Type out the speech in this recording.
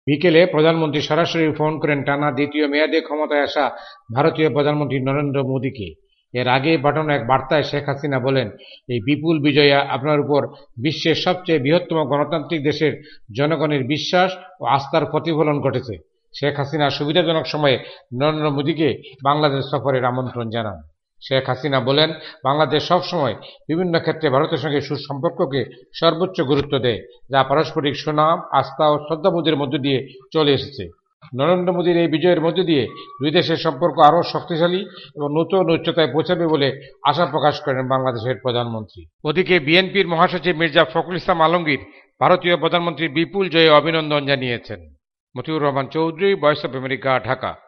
বিকেলে প্রধানমন্ত্রী সরাসরি ফোন করেন টানা দ্বিতীয় মেয়াদে ক্ষমতায় আসা ভারতীয় প্রধানমন্ত্রী নরেন্দ্র মোদীকে। এর আগে পাঠানো এক বার্তায় শেখ হাসিনা বলেন, এই বিপুল বিজয়ে আপনার উপর বিশ্বের সবচেয়ে বৃহত্তম গণতান্ত্রিক দেশের জনগণের বিশ্বাস ও আস্থার প্রতিফলন ঘটেছে। শেখ হাসিনা সুবিধাজনক সময়ে নরেন্দ্র মোদীকে বাংলাদেশ সফরের আমন্ত্রণ জানান। শেখ হাসিনা বলেন, বাংলাদেশ সবসময় বিভিন্ন ক্ষেত্রে ভারতের সঙ্গে সুসম্পর্ককে সর্বোচ্চ গুরুত্ব দেয়, যা পারস্পরিক সুনাম, আস্থা ও শ্রদ্ধাবোধের মধ্য দিয়ে চলে এসেছে। নরেন্দ্র মোদীর এই বিজয়ের মধ্য দিয়ে দুই দেশের সম্পর্ক আরও শক্তিশালী এবং নতুন উচ্চতায় পৌঁছাবে বলে আশা প্রকাশ করেন বাংলাদেশের প্রধানমন্ত্রী। ওদিকে বিএনপির মহাসচিব মির্জা ফখরুল ইসলাম আলমগীর ভারতীয় প্রধানমন্ত্রীর বিপুল জয়ে অভিনন্দন জানিয়েছেন। Motiur Rahman Chowdhury, voice of America, Dhaka.